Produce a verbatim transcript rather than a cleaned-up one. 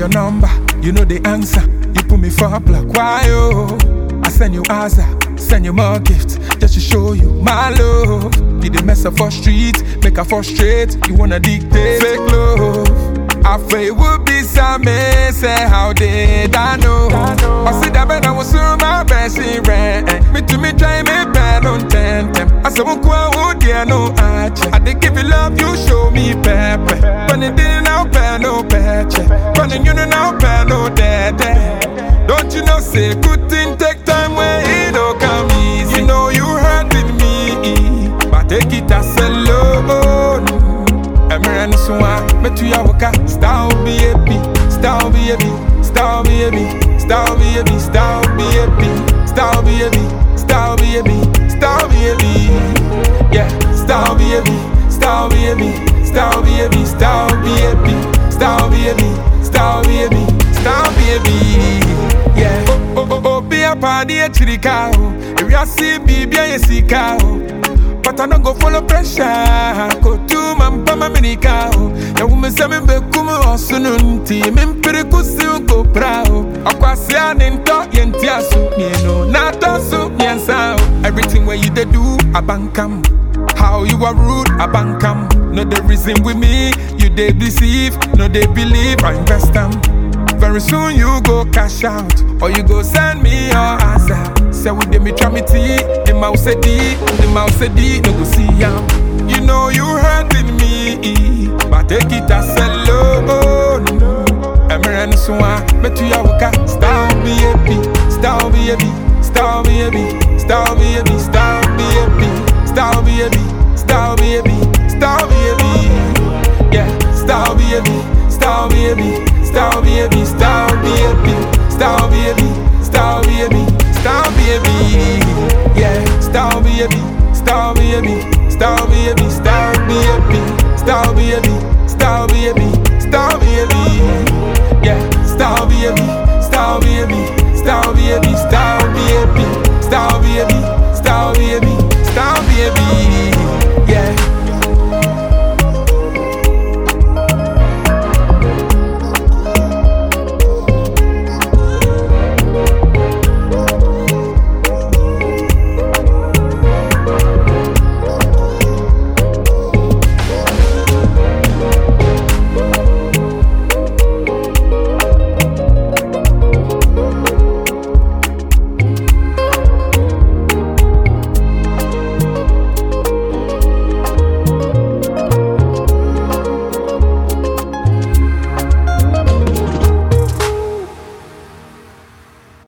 your number, you know the answer. You put me for a block, why oh? I send you Aza, send you more gifts, just to show you my love. Did a mess up for street, make her frustrate. You wanna dictate fake love. I afraid would be some say how did I know? I said that when I was so my best in rent. Me to me try me bad on ten. I said won't go dear no I I did give you love, you show me pepper. But it didn't now pay no patch. But you know now pay no dead. Don't you know say good thing take time when it don't come easy. You know you hurting me, but take it as a loan. Emirani suwa, metu ya waka. Star baby, star baby, star baby, star baby, star baby, star baby, star baby, star baby, yeah, star baby, star baby, star baby, star baby, star baby, star baby, star baby, yeah. Oh oh oh, be a party at Chiricao. If you see baby, I see cow. But I don't go follow pressure. Go to my mama minika. Ya woman say me be kumu osununti. Me mpere kusi uko prao. Akwasi aninto yenti asu. Me no nato su miensa. Everything where you dey do, I bankam. How you are rude, I bankam. No the reason with me, you dey deceive. No they believe, I invest them. Very soon you go cash out, or you go send me your answer. Say with them me try me tea, the mouse said D, the mouse said D, no go see ya. You know you hurting me, but take it as a loan. Emirani suwa, metu ya waka. Star baby, star baby, star baby, star baby, star baby, star baby, star baby, star baby, yeah, star baby, star baby. Star baby, star baby, star baby, star baby, star baby, yeah, star baby, star baby, star baby, star baby, star baby, star baby.